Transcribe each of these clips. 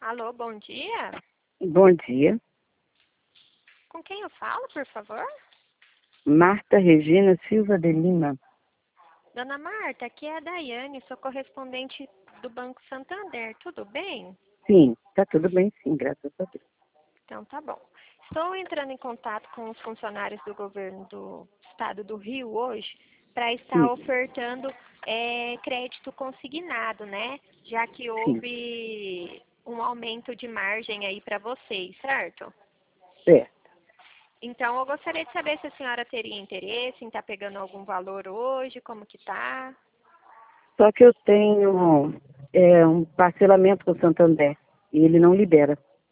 Alô, bom dia. Bom dia. Com quem eu falo, por favor? Marta Regina Silva de Lima. Dona Marta, aqui é a Daiane, sou correspondente do Banco Santander. Tudo bem? Sim, tá tudo bem sim, graças a Deus. Então tá bom. Estou entrando em contato com os funcionários do governo do estado do Rio hoje para estar Sim, ofertando crédito consignado, né? Já que sim, houve um aumento de margem aí para vocês, certo? certo. Então, eu gostaria de saber se a senhora teria interesse em estar pegando algum valor hoje, como que tá? Só que eu tenho um parcelamento com o Santander e ele não libera.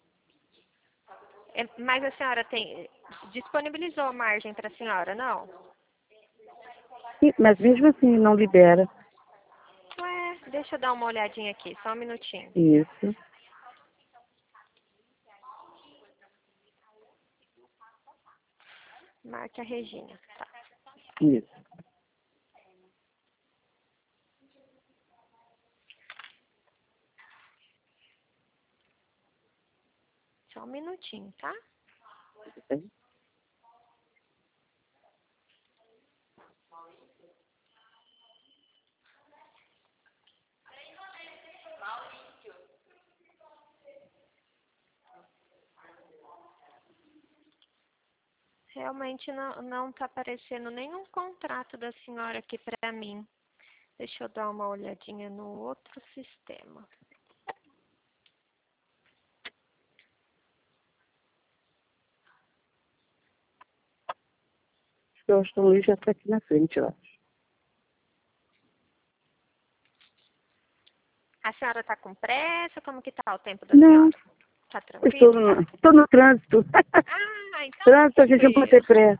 Mas a senhora disponibilizou a margem para a senhora, não? Sim, mas mesmo assim não libera. Ué, deixa eu dar uma olhadinha aqui, só um minutinho. Isso, Marca Regina. Tá. isso. Só um minutinho, tá? Realmente não tá aparecendo nenhum contrato da senhora aqui para mim. Deixa eu dar uma olhadinha no outro sistema. O Aston Luiz já está aqui na frente, eu acho. A senhora tá com pressa? Como que tá o tempo da Não, senhora? Tá eu estou tranquilo? estou no trânsito. Ah, então Trânsito a gente não pode ter tranquilo. pressa.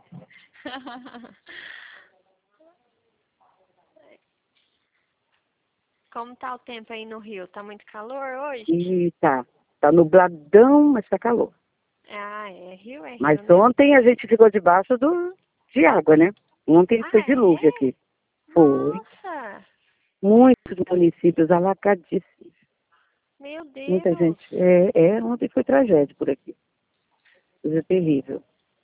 Como tá o tempo aí no Rio? Tá muito calor hoje? E tá nubladão, mas tá calor. Ah, é Mas Rio, né? ontem a gente ficou debaixo de água, né? Ontem foi Ah, dilúvio é? aqui. Foi. Nossa! Muitos municípios alagadíssimos. Meu Muita Deus! gente. Ontem foi tragédia por aqui. Coisa terrível.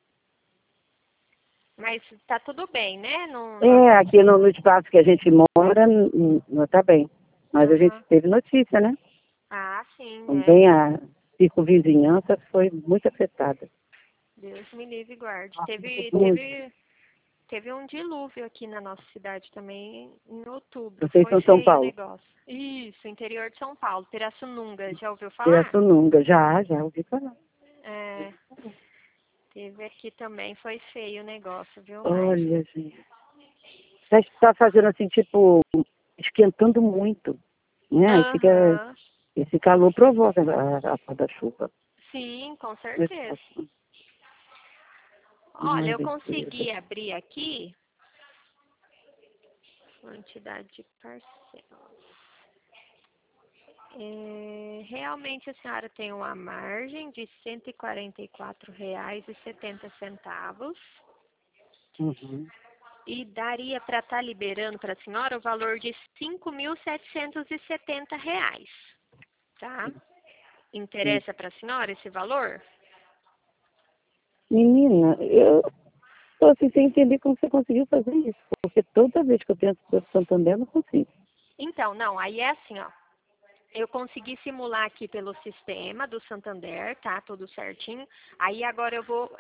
Mas tá tudo bem, né? Não... Aqui no espaço que a gente mora, não tá bem. Mas a gente Aham. teve notícia, né? Ah, sim, né? Também a circunvizinhança foi muito afetada. Deus me livre e guarde. Teve, Muito. teve, teve um dilúvio aqui na nossa cidade também em outubro. Vocês Foi são São feio o Paulo. negócio. Isso, interior de São Paulo, Pirassununga. Já ouviu falar? Pirassununga. Já ouvi falar. É, teve aqui também, foi feio o negócio, viu? Olha, gente. Já está fazendo assim, tipo, esquentando muito, né? Aí fica, Aham. esse calor provoca a falta da chuva. Sim, com Ai, certeza. Olha, eu consegui abrir aqui quantidade de parcelas. Realmente a senhora tem uma margem de R$ 144,70 uhum. e daria para estar liberando para a senhora o valor de R$ 5.770, tá? Interessa para a senhora esse valor? Menina, eu estou assim, sem entender como você conseguiu fazer isso. Porque toda vez que eu tento ser Santander, eu não consigo. Então, não, aí é assim, ó. Eu consegui simular aqui pelo sistema do Santander, tá? Tudo certinho. Aí agora eu vou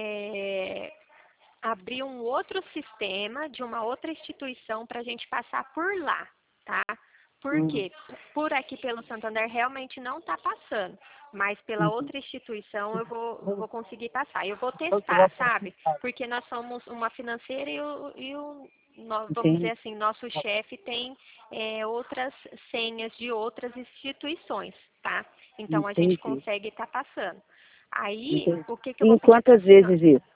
abrir um outro sistema de uma outra instituição para a gente passar por lá, tá? Por Uhum. quê? Por aqui pelo Santander realmente não está passando, mas pela Uhum. outra instituição eu vou conseguir passar. Eu vou testar, sabe? Porque nós somos uma financeira vamos dizer Entende? assim, nosso chefe tem outras senhas de outras instituições, tá? Então a gente Entendi. consegue estar passando. Aí, Entendi. o que que eu E vou em pedir para a quantas senhora? vezes isso?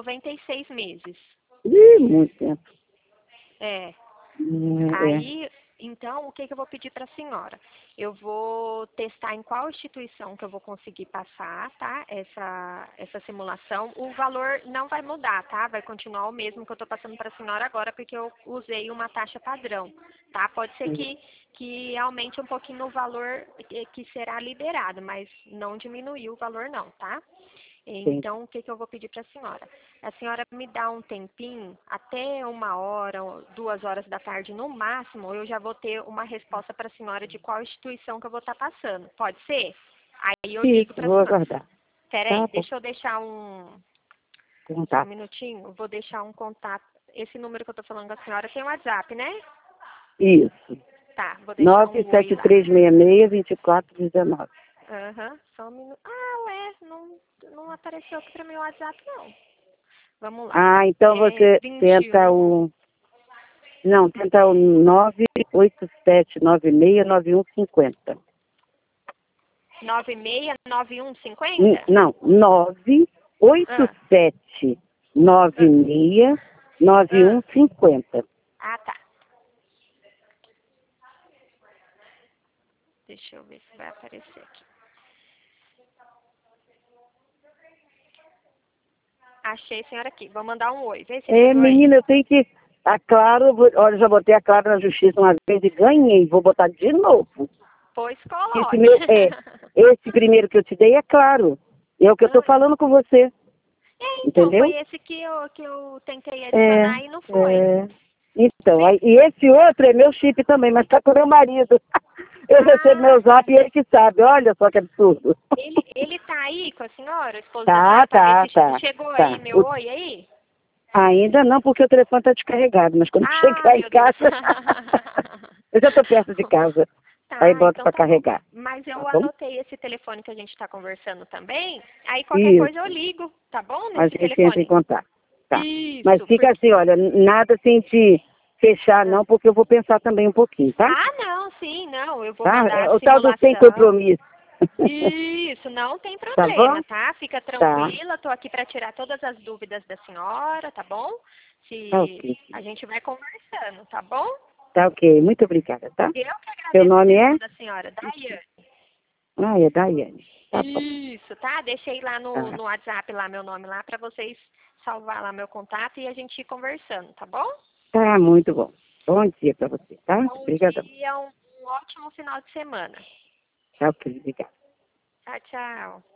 96 meses. Ih, muito tempo. É. É. Aí Então, o que eu vou pedir para a senhora? Eu vou testar em qual instituição que eu vou conseguir passar, tá? Essa simulação. O valor não vai mudar, tá? Vai continuar o mesmo que eu estou passando para a senhora agora, porque eu usei uma taxa padrão, tá? Pode ser que aumente um pouquinho o valor que será liberado, mas não diminuiu o valor não, tá? Então, o que eu vou pedir para a senhora? A senhora me dá um tempinho, até 1 hora, 2 horas da tarde no máximo, eu já vou ter uma resposta para a senhora de qual instituição que eu vou estar passando. Pode ser? Aí eu ligo para a vou senhora. aguardar. Peraí, Tá, deixa eu deixar um contato. minutinho. Vou deixar um contato. Esse número que eu estou falando com a senhora tem WhatsApp, né? Isso. Tá, vou deixar um oi lá. 97366-2419. Aham, só um minuto. Ah, ué, não apareceu aqui para meu WhatsApp, não. Vamos lá. Ah, então você 21. tenta o... Não, tenta o 987969150. 969150? Não, Ah, 987969150. ah, tá. Deixa eu ver se vai aparecer aqui. Achei, senhora, aqui. Vou mandar um oi. Vê se chegou aí. Menina, eu tenho que... A Claro, olha, já botei a Claro na justiça uma vez e ganhei. Vou botar de novo. Pois Esse, coloque. esse primeiro que eu te dei é Claro. É o que eu tô falando com você. Então, Entendeu? foi esse que eu tentei adicionar e não foi. Então, Vê. e esse outro é meu chip também, mas tá com meu marido. Eu recebo meu zap e ele que sabe. Olha só que absurdo. Ele tá aí com a senhora, o esposo da Tá, senhora, pra tá, ver se tá. chegou aí Tá. meu oi aí? Ainda não, porque o telefone tá descarregado, mas quando Ah, chegar em meu Deus. casa, eu já tô perto de casa. Aí Tá, boto então pra tá bom. carregar. Mas Tá eu bom? anotei esse telefone que a gente está conversando também. Aí qualquer coisa eu Isso. ligo, tá bom? A Nesse gente entra em telefone. contato. Tá. Mas Isso, fica porque... assim, olha, nada sem te fechar Ah, não, porque eu vou pensar também um pouquinho, tá? não, sim, não. Eu vou Tá? mandar a O tal do sem simulação. compromisso. Isso, não tem Tá bom? problema, tá? Fica Tá. tranquila, tô aqui para tirar todas as dúvidas da senhora, tá bom? Tá Se ok. a gente vai conversando, tá bom? Tá ok. Muito obrigada, tá? Eu que Seu agradeço a nome é? atenção da senhora, Daiane. Ah, é Daiane. Tá bom. Isso, tá? Deixei lá no Tá. WhatsApp lá meu nome lá para vocês salvar lá meu contato e a gente ir conversando, tá bom? Tá muito bom. Bom dia pra você, tá? Bom Obrigadão. dia, um ótimo final de semana. Tá ok. Obrigada. Tchau, tchau.